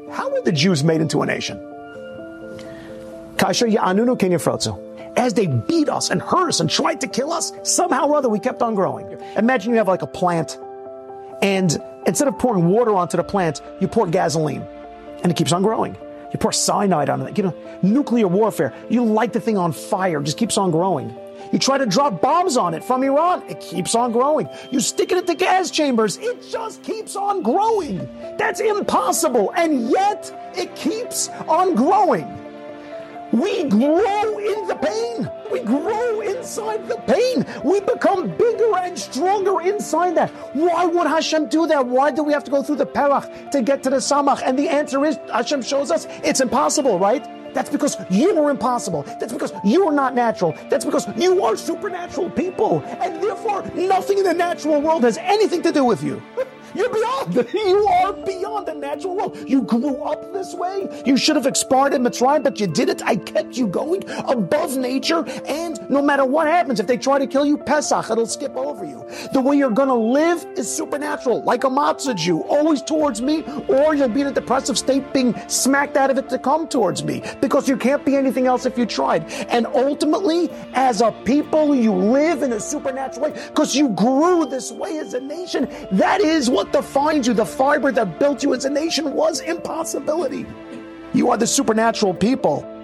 How were the Jews made into a nation? Kasher ya'anunu ken yifrotzu. As they beat us and hurt us and tried to kill us, somehow or other we kept on growing. Imagine you have like a plant, and instead of pouring water onto the plant, you pour gasoline, and it keeps on growing. You pour cyanide on it. Nuclear warfare. You light the thing on fire, it just keeps on growing. You try to drop bombs on it from Iran, it keeps on growing. You stick it into gas chambers, it just keeps on growing. That's impossible, and yet it keeps on growing. We grow in the pain. We grow inside the pain. We become bigger and stronger inside that. Why would Hashem do that? Why do we have to go through the Perach to get to the Samach? And the answer is, Hashem shows us it's impossible, right? That's because you are impossible. That's because you are not natural. That's because you are supernatural people. And therefore, nothing in the natural world has anything to do with you. You're beyond. You are beyond the natural world. You grew up this way. You should have expired in Mitzrayim, but you did it. I kept you going above nature. And no matter what happens, if they try to kill you, Pesach, it'll skip over you. The way you're going to live is supernatural, like a matzah Jew, always towards me, or you'll be in a depressive state being smacked out of it to come towards me, because you can't be anything else if you tried. And ultimately, as a people, you live in a supernatural way because you grew this way as a nation. That is what defines you. The fiber that built you as a nation was impossibility. You are the supernatural people.